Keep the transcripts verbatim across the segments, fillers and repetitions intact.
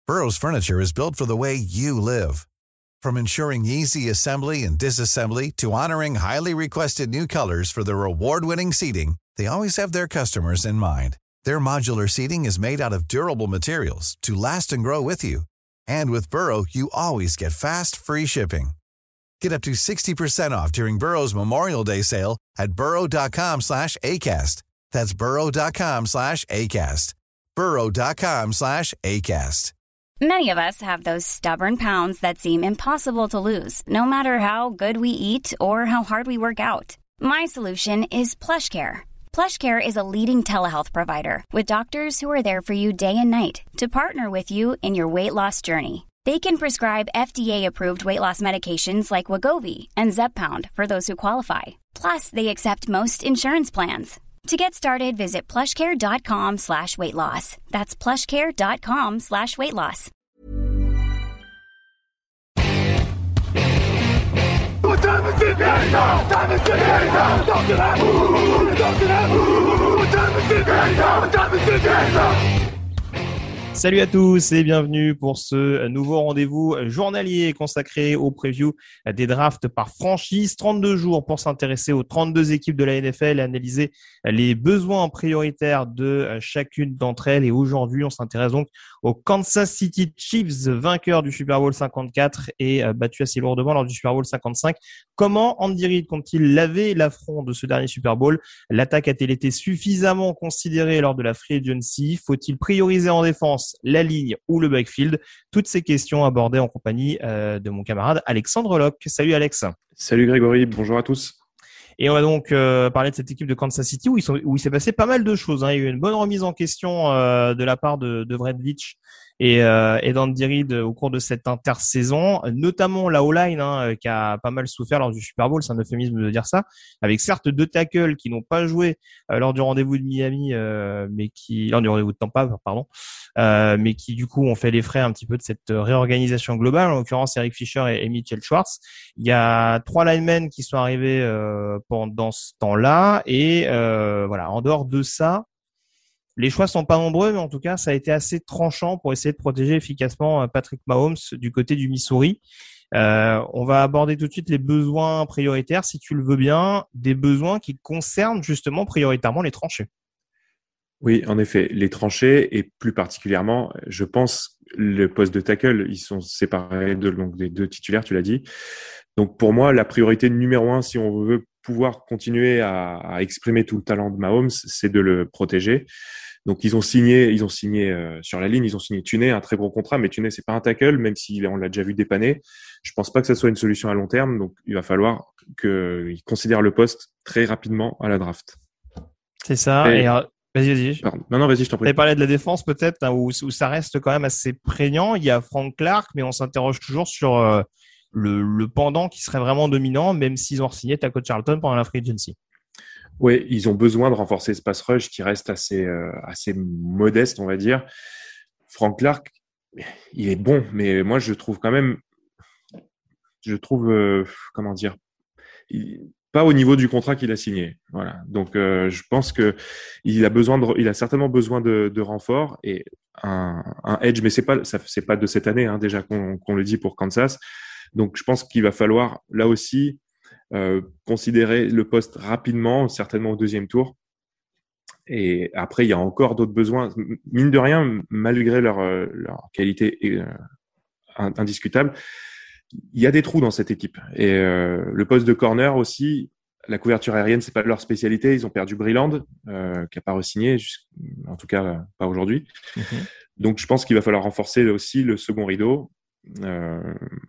Burrow's furniture is built for the way you live. From ensuring easy assembly and disassembly to honoring highly requested new colors for their award-winning seating, they always have their customers in mind. Their modular seating is made out of durable materials to last and grow with you. And with Burrow, you always get fast, free shipping. Get up to sixty percent off during Burrow's Memorial Day sale at burrow.com slash ACAST. That's burrow.com slash ACAST. burrow.com slash ACAST. Many of us have those stubborn pounds that seem impossible to lose, no matter how good we eat or how hard we work out. My solution is PlushCare. PlushCare is a leading telehealth provider with doctors who are there for you day and night to partner with you in your weight loss journey. They can prescribe F D A-approved weight loss medications like Wegovy and Zepbound for those who qualify. Plus, they accept most insurance plans. To get started, visit plushcare.com slash weight loss. That's plushcare.com slash weight loss. What time is it now? Time is it now? Talk to that. Talk to that. What time is it now? What time is it now? Salut à tous et bienvenue pour ce nouveau rendez-vous journalier consacré au preview des drafts par franchise. trente-deux jours pour s'intéresser aux trente-deux équipes de la N F L et analyser les besoins prioritaires de chacune d'entre elles. Et aujourd'hui, on s'intéresse donc aux Kansas City Chiefs, vainqueurs du Super Bowl cinquante-quatre et battus assez lourdement lors du Super Bowl cinquante-cinq. Comment Andy Reid compte-t-il laver l'affront de ce dernier Super Bowl? L'attaque a-t-elle été suffisamment considérée lors de la free agency? Faut-il prioriser en défense la ligne ou le backfield? Toutes ces questions abordées en compagnie euh, de mon camarade Alexandre Locke. Salut Alex. Salut Grégory, bonjour à tous. Et on va donc euh, parler de cette équipe de Kansas City où, ils sont, où il s'est passé pas mal de choses. Hein. Il y a eu une bonne remise en question euh, de la part de, de Brett Veach et, euh, et d'Andy Reid au cours de cette intersaison, notamment la O-line hein, qui a pas mal souffert lors du Super Bowl, c'est un euphémisme de dire ça, avec certes deux tackles qui n'ont pas joué euh, lors du rendez-vous de Miami, euh, mais qui lors du rendez-vous de Tampa, pardon, euh, mais qui du coup ont fait les frais un petit peu de cette réorganisation globale, en l'occurrence Eric Fisher et, et Mitchell Schwartz. Il y a trois linemen qui sont arrivés euh, pendant ce temps-là et euh, voilà, en dehors de ça, les choix sont pas nombreux, mais en tout cas, ça a été assez tranchant pour essayer de protéger efficacement Patrick Mahomes du côté du Missouri. Euh, on va aborder tout de suite les besoins prioritaires, si tu le veux bien, des besoins qui concernent justement prioritairement les tranchées. Oui, en effet, les tranchées et plus particulièrement, je pense, le poste de tackle, ils sont séparés de, donc, des deux titulaires, tu l'as dit. Donc pour moi, la priorité numéro un, si on veut pouvoir continuer à, à exprimer tout le talent de Mahomes, c'est de le protéger. Donc ils ont signé, ils ont signé euh, sur la ligne, ils ont signé Tunney, un très gros contrat, mais Tunney c'est pas un tackle, même si on l'a déjà vu dépanner. Je pense pas que ça soit une solution à long terme, donc il va falloir qu'ils considèrent le poste très rapidement à la draft. C'est ça. Et, et euh, vas-y, vas-y. Pardon. Non, non, vas-y, je t'en prie. Tu avais parlé de la défense peut-être, hein, où, où ça reste quand même assez prégnant. Il y a Frank Clark, mais on s'interroge toujours sur euh, le, le pendant qui serait vraiment dominant, même s'ils ont re-signé Taco Charlton pendant la free agency. Oui, ils ont besoin de renforcer ce pass rush qui reste assez euh, assez modeste, on va dire. Frank Clark, il est bon, mais moi je trouve quand même, je trouve euh, comment dire, il, pas au niveau du contrat qu'il a signé. Voilà. Donc euh, je pense que il a besoin de, il a certainement besoin de, de renfort et un, un edge, mais c'est pas ça, c'est pas de cette année hein, déjà qu'on, qu'on le dit pour Kansas. Donc je pense qu'il va falloir là aussi Euh, considérer le poste rapidement, certainement au deuxième tour. Et après, il y a encore d'autres besoins. Mine de rien, malgré leur, leur qualité euh, indiscutable, il y a des trous dans cette équipe. Et euh, le poste de corner aussi, la couverture aérienne, c'est pas leur spécialité. Ils ont perdu Breland, euh, qui a pas re-signé, en tout cas pas aujourd'hui. Mm-hmm. Donc, je pense qu'il va falloir renforcer aussi le second rideau. Euh,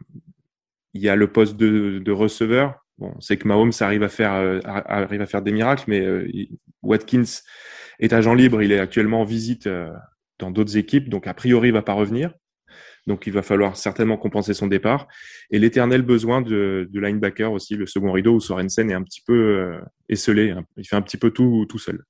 il y a le poste de, de receveur. Bon, c'est que Mahomes arrive à faire euh, arrive à faire des miracles, mais euh, Watkins est agent libre. Il est actuellement en visite euh, dans d'autres équipes, donc a priori il va pas revenir. Donc il va falloir certainement compenser son départ. Et l'éternel besoin de, de linebacker aussi, le second rideau où Sorensen est un petit peu euh, esselé. Hein. Il fait un petit peu tout tout seul.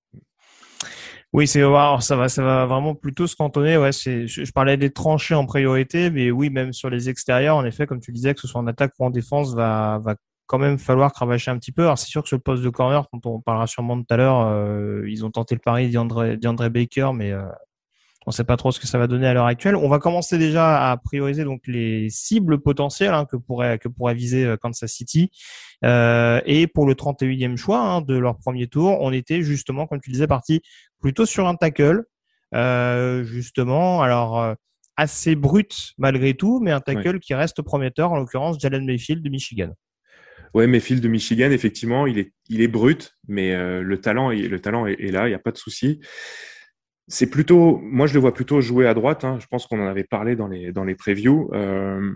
Oui, c'est alors ça va, ça va vraiment plutôt se cantonner. Ouais, c'est, je, je parlais des tranchées en priorité, mais oui, même sur les extérieurs, en effet, comme tu disais, que ce soit en attaque ou en défense, va va quand même falloir cravacher un petit peu. Alors c'est sûr que sur le poste de corner, dont on parlera sûrement tout à l'heure, euh, ils ont tenté le pari d'Andre, d'Andre Baker, mais euh, On sait pas trop ce que ça va donner à l'heure actuelle. On va commencer déjà à prioriser donc les cibles potentielles hein, que pourrait que pourrait viser Kansas City. Euh, et pour le trente et unième choix hein, de leur premier tour, on était justement, comme tu disais, parti plutôt sur un tackle. Euh, justement, alors euh, assez brut malgré tout, mais un tackle ouais. qui reste prometteur, en l'occurrence Jalen Mayfield de Michigan. Ouais, Mayfield de Michigan, effectivement, il est il est brut, mais euh, le talent est, le talent est, est là, il y a pas de souci. C'est plutôt, moi je le vois plutôt jouer à droite. Hein. Je pense qu'on en avait parlé dans les dans les previews. Euh,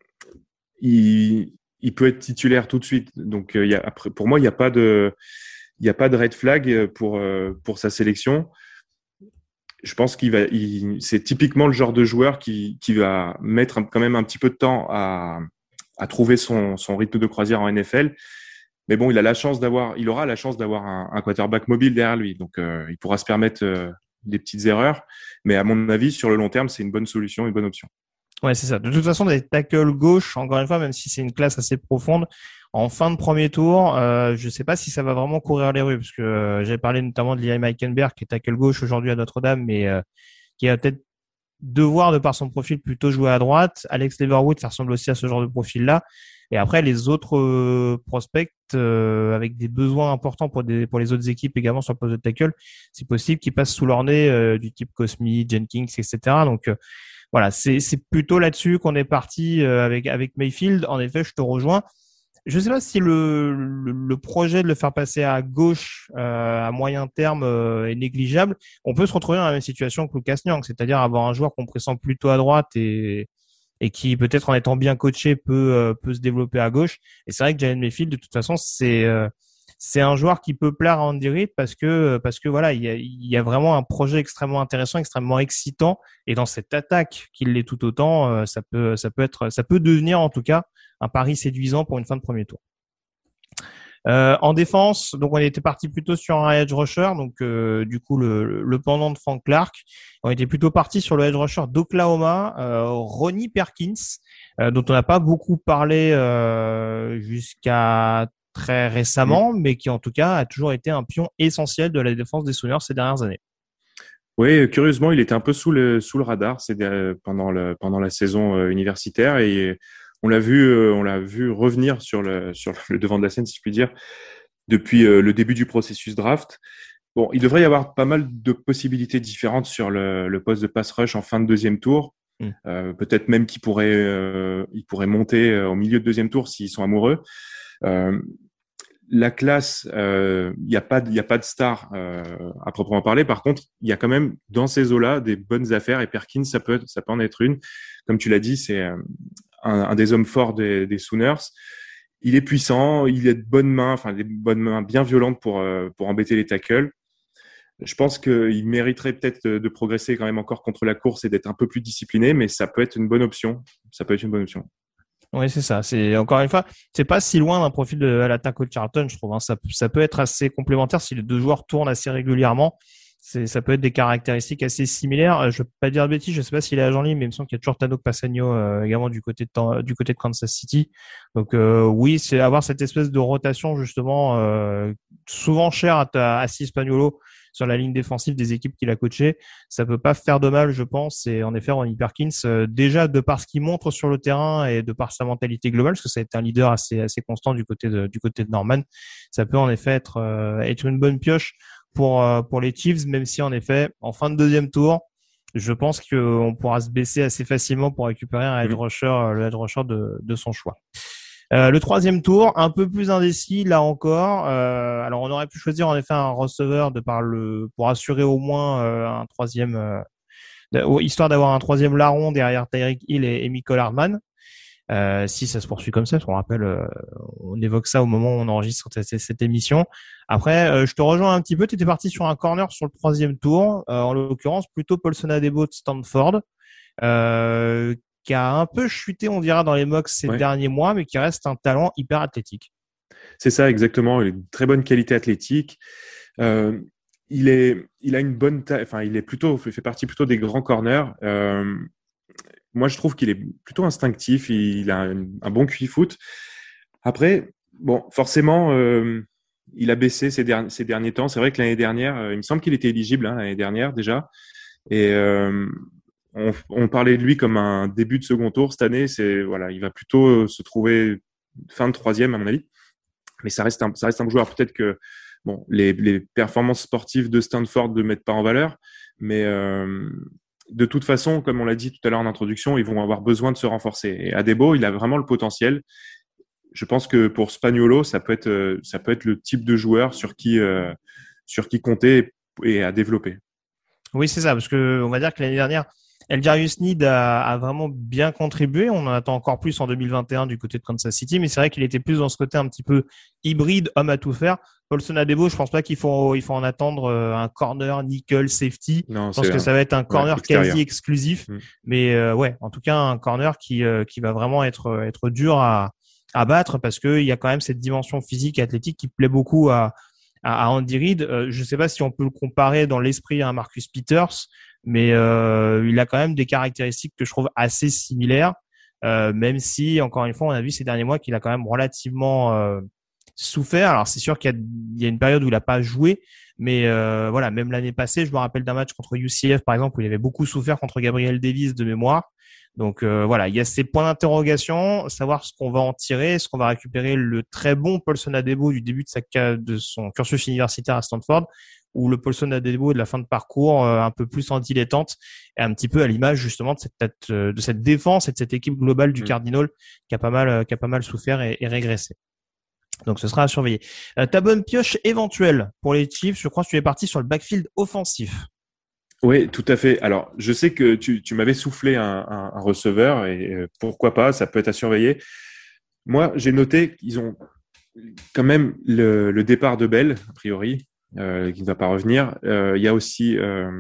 il il peut être titulaire tout de suite. Donc euh, il y a après pour moi il y a pas de il y a pas de red flag pour euh, pour sa sélection. Je pense qu'il va il, c'est typiquement le genre de joueur qui qui va mettre un, quand même un petit peu de temps à à trouver son son rythme de croisière en N F L. Mais bon, il a la chance d'avoir il aura la chance d'avoir un, un quarterback mobile derrière lui. Donc euh, il pourra se permettre euh, des petites erreurs, mais à mon avis, sur le long terme, c'est une bonne solution, une bonne option. Ouais, c'est ça. De toute façon, des tackles gauche, encore une fois, même si c'est une classe assez profonde, en fin de premier tour, euh, je sais pas si ça va vraiment courir les rues, parce que euh, j'avais parlé notamment de Liam Eichenberg, qui est tackle gauche aujourd'hui à Notre-Dame, mais euh, qui va peut-être devoir, de par son profil, plutôt jouer à droite. Alex Leatherwood, ça ressemble aussi à ce genre de profil-là. Et après, les autres euh, prospects euh, avec des besoins importants pour des pour les autres équipes également sur le poste de tackle, c'est possible qu'ils passent sous leur nez euh, du type Cosmi, Jenkins, et cetera. Donc euh, voilà, c'est c'est plutôt là-dessus qu'on est parti euh, avec avec Mayfield. En effet, je te rejoins. Je sais pas si le le, le projet de le faire passer à gauche euh, à moyen terme euh, est négligeable. On peut se retrouver dans la même situation que Lucas Niang, c'est-à-dire avoir un joueur qu'on pressent plutôt à droite et et qui peut-être en étant bien coaché peut euh, peut se développer à gauche. Et c'est vrai que Jalen Mayfield, de toute façon, c'est euh, c'est un joueur qui peut plaire à Andy Reid parce que parce que voilà, il y a il y a vraiment un projet extrêmement intéressant, extrêmement excitant, et dans cette attaque qu'il l'est tout autant, euh, ça peut ça peut être ça peut devenir en tout cas un pari séduisant pour une fin de premier tour. Euh, en défense, donc on était parti plutôt sur un edge rusher, donc euh, du coup le, le pendant de Frank Clark. On était plutôt parti sur le edge rusher d'Oklahoma, euh, Ronnie Perkins, euh, dont on n'a pas beaucoup parlé euh, jusqu'à très récemment, mmh. mais qui en tout cas a toujours été un pion essentiel de la défense des Sooners ces dernières années. Oui, curieusement, il était un peu sous le sous le radar c'est pendant le pendant la saison euh, universitaire et on l'a vu, euh, on l'a vu revenir sur le sur le devant de la scène, si je puis dire, depuis euh, le début du processus draft. Bon, il devrait y avoir pas mal de possibilités différentes sur le, le poste de pass rush en fin de deuxième tour. Mm. Euh, peut-être même qu'il pourrait, euh, il pourrait monter euh, au milieu de deuxième tour s'ils sont amoureux. Euh, la classe, il euh, y a pas, il y a pas de star euh, à proprement parler. Par contre, il y a quand même dans ces eaux-là des bonnes affaires et Perkins, ça peut, ça peut en être une. Comme tu l'as dit, c'est euh, Un, un des hommes forts des, des Sooners. Il est puissant, il a de bonnes mains, enfin des bonnes mains bien violentes pour euh, pour embêter les tackles. Je pense qu'il mériterait peut-être de, de progresser quand même encore contre la course et d'être un peu plus discipliné, mais ça peut être une bonne option. Ça peut être une bonne option. Oui, c'est ça. C'est encore une fois, c'est pas si loin d'un profil de à l'attaque au Charlton, je trouve. Hein. Ça, ça peut être assez complémentaire si les deux joueurs tournent assez régulièrement. C'est, ça peut être des caractéristiques assez similaires. Je ne peux pas dire de bêtises, je ne sais pas s'il est agent libre, mais il me semble qu'il y a toujours Tano Passagno euh, également du côté de du côté de Kansas City. Donc euh, oui, c'est avoir cette espèce de rotation justement euh, souvent chère à, à Sis Spagnuolo sur la ligne défensive des équipes qu'il a coachées. Ça peut pas faire de mal, je pense. Et en effet, Ronnie Perkins, euh, déjà de par ce qu'il montre sur le terrain et de par sa mentalité globale, parce que ça a été un leader assez assez constant du côté de du côté de Norman, ça peut en effet être euh, être une bonne pioche pour pour les Chiefs, même si en effet en fin de deuxième tour, je pense qu'on pourra se baisser assez facilement pour récupérer un edge rusher, le edge rusher de de son choix. Euh, le troisième tour, un peu plus indécis là encore. Euh, alors on aurait pu choisir en effet un receveur de par le pour assurer au moins euh, un troisième, euh, histoire d'avoir un troisième larron derrière Tyreek Hill et, et Mecole Hardman. Euh, si ça se poursuit comme ça, on rappelle, euh, on évoque ça au moment où on enregistre cette, cette émission. Après, euh, je te rejoins un petit peu. Tu étais parti sur un corner sur le troisième tour, euh, en l'occurrence plutôt Paulson Adebo de Stanford, euh, qui a un peu chuté, on dira, dans les mocks ces ouais. derniers mois, mais qui reste un talent hyper athlétique. C'est ça, exactement. Il a une très bonne qualité athlétique. Euh, il est, il a une bonne taille. Enfin, il est plutôt, il fait partie plutôt des grands corners. Euh, Moi, je trouve qu'il est plutôt instinctif. Il a un, un bon Q I foot. Après, bon, forcément, euh, il a baissé ces, der- ces derniers temps. C'est vrai que l'année dernière, euh, il me semble qu'il était éligible hein, l'année dernière déjà. Et euh, on, on parlait de lui comme un début de second tour cette année. C'est voilà, il va plutôt se trouver fin de troisième à mon avis. Mais ça reste un, ça reste un joueur. Peut-être que bon, les, les performances sportives de Stanford ne mettent pas en valeur, mais euh, de toute façon, comme on l'a dit tout à l'heure en introduction, ils vont avoir besoin de se renforcer. Et Adebo, il a vraiment le potentiel. Je pense que pour Spaniolo, ça peut être, ça peut être le type de joueur sur qui, euh, sur qui compter et à développer. Oui, c'est ça, parce que on va dire que l'année dernière, Eljarius Sneed a, a vraiment bien contribué. On en attend encore plus en deux mille vingt et un du côté de Kansas City, mais c'est vrai qu'il était plus dans ce côté un petit peu hybride, homme à tout faire. Paulson Adebo, je pense pas qu'il faut, il faut en attendre un corner, nickel, safety. Non, je pense que ça va être un corner ouais, quasi exclusif, mmh. mais euh, ouais, en tout cas un corner qui, euh, qui va vraiment être, être dur à, à battre parce que il y a quand même cette dimension physique et athlétique qui plaît beaucoup à, à, à Andy Reid. Euh, je sais pas si on peut le comparer dans l'esprit à un Marcus Peters, mais euh, il a quand même des caractéristiques que je trouve assez similaires, euh, même si, encore une fois, on a vu ces derniers mois qu'il a quand même relativement euh, souffert. Alors, c'est sûr qu'il y a, il y a une période où il n'a pas joué, mais euh, voilà, même l'année passée, je me rappelle d'un match contre U C F, par exemple, où il avait beaucoup souffert contre Gabriel Davis de mémoire. Donc euh, voilà, il y a ces points d'interrogation, savoir ce qu'on va en tirer, est-ce qu'on va récupérer le très bon Paulson Adebo du début de, sa, de son cursus universitaire à Stanford, ou le Paulson Adebo de la fin de parcours euh, un peu plus en dilettante et un petit peu à l'image justement de cette de cette défense et de cette équipe globale du mmh. Cardinal qui a pas mal qui a pas mal souffert et, et régressé. Donc ce sera à surveiller. Euh, ta bonne pioche éventuelle pour les Chiefs, je crois que tu es parti sur le backfield offensif. Oui, tout à fait. Alors, je sais que tu, tu m'avais soufflé un, un, un receveur et euh, pourquoi pas, ça peut être à surveiller. Moi, j'ai noté qu'ils ont quand même le, le départ de Bell, a priori, euh, qui ne va pas revenir. Euh, il y a aussi euh,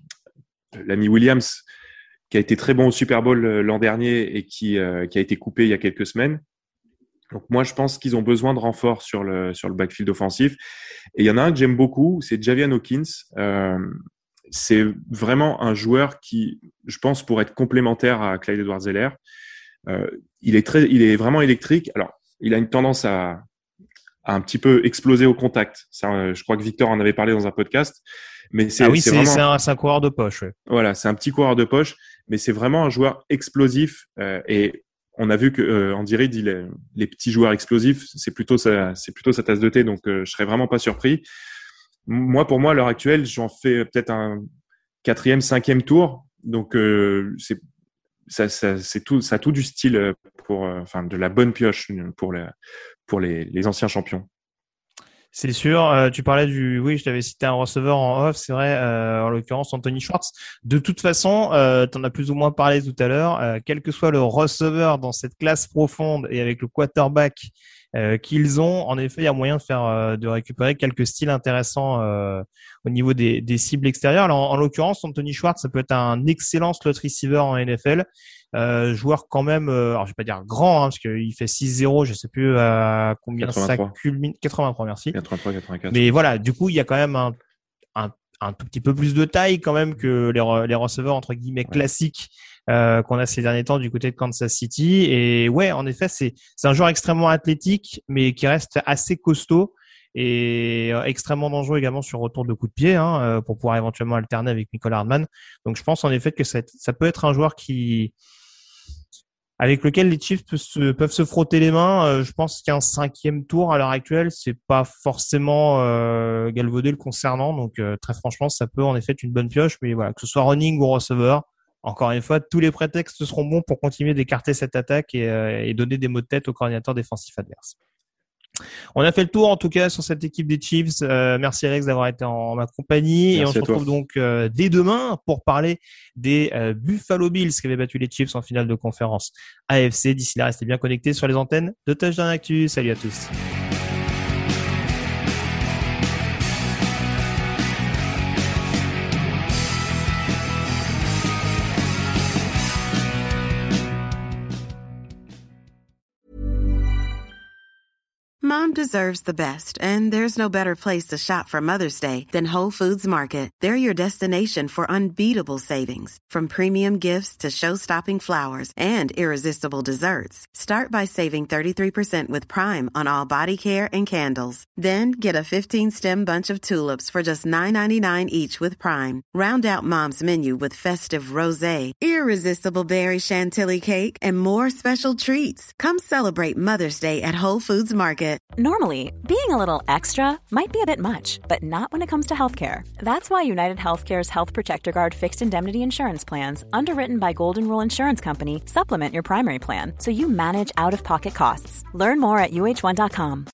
l'ami Williams qui a été très bon au Super Bowl l'an dernier et qui, euh, qui a été coupé il y a quelques semaines. Donc moi, je pense qu'ils ont besoin de renforts sur le, sur le backfield offensif. Et il y en a un que j'aime beaucoup, c'est Javian Hawkins. Euh, c'est vraiment un joueur qui, je pense, pourrait être complémentaire à Clyde Edwards-Helaire. Euh, il est très, il est vraiment électrique. Alors, il a une tendance à, à un petit peu exploser au contact. Ça, je crois que Victor en avait parlé dans un podcast. Mais c'est, ah oui, c'est, c'est, vraiment, c'est, un, c'est un coureur de poche. Ouais. Voilà, c'est un petit coureur de poche, mais c'est vraiment un joueur explosif. Euh, et on a vu que euh, Andy Reid, il est, les petits joueurs explosifs, c'est plutôt sa, c'est plutôt sa tasse de thé. Donc, euh, je serais vraiment pas surpris. Moi, pour moi, à l'heure actuelle, j'en fais peut-être un quatrième, cinquième tour. Donc, euh, c'est ça, ça, c'est tout, ça a tout du style pour, euh, enfin, de la bonne pioche pour les, pour les, les anciens champions. C'est sûr. Euh, tu parlais du, oui, je t'avais cité un receveur en off, c'est vrai. Euh, en l'occurrence, Anthony Schwartz. De toute façon, euh, t'en as plus ou moins parlé tout à l'heure. Euh, quel que soit le receveur dans cette classe profonde et avec le quarterback Euh, qu'ils ont, en effet, il y a moyen de faire, euh, de récupérer quelques styles intéressants euh, au niveau des, des cibles extérieures. Alors, en, en l'occurrence, Anthony Schwartz, ça peut être un excellent slot receiver en N F L, euh, joueur quand même, euh, alors je vais pas dire grand, hein, parce qu'il fait six zéro, je sais plus à combien quatre-vingt-trois. ça culmine, quatre-vingt-trois, merci. quatre-vingt-trois, quatre-vingt-quatre. Mais voilà, du coup, il y a quand même un, un, un tout petit peu plus de taille quand même que les, les receveurs entre guillemets classiques. Euh, qu'on a ces derniers temps du côté de Kansas City. Et ouais, en effet, c'est c'est un joueur extrêmement athlétique, mais qui reste assez costaud et euh, extrêmement dangereux également sur retour de coup de pied, hein, euh, pour pouvoir éventuellement alterner avec Nicole Hardman. Donc, je pense en effet que ça, ça peut être un joueur qui avec lequel les Chiefs peuvent se, peuvent se frotter les mains. Euh, je pense qu'un cinquième tour à l'heure actuelle, c'est pas forcément euh, galvaudé le concernant. Donc, euh, très franchement, ça peut en effet être une bonne pioche. Mais voilà, que ce soit running ou receveur, encore une fois, tous les prétextes seront bons pour continuer d'écarter cette attaque et, euh, et donner des mots de tête au coordinateur défensif adverse. On a fait le tour en tout cas sur cette équipe des Chiefs. Euh, merci Alex d'avoir été en ma compagnie. Merci et on se retrouve donc euh, dès demain pour parler des euh, Buffalo Bills qui avaient battu les Chiefs en finale de conférence A F C. D'ici là, restez bien connectés sur les antennes de Touchdown Actu. Salut à tous. Mom deserves the best, and there's no better place to shop for Mother's Day than Whole Foods Market. They're your destination for unbeatable savings, from premium gifts to show-stopping flowers and irresistible desserts. Start by saving thirty-three percent with Prime on all body care and candles. Then get a fifteen-stem bunch of tulips for just nine ninety-nine each with Prime. Round out Mom's menu with festive rosé, irresistible berry chantilly cake, and more special treats. Come celebrate Mother's Day at Whole Foods Market. Normally, being a little extra might be a bit much, but not when it comes to healthcare. That's why United Healthcare's Health Protector Guard fixed indemnity insurance plans, underwritten by Golden Rule Insurance Company, supplement your primary plan so you manage out-of-pocket costs. Learn more at U H one dot com.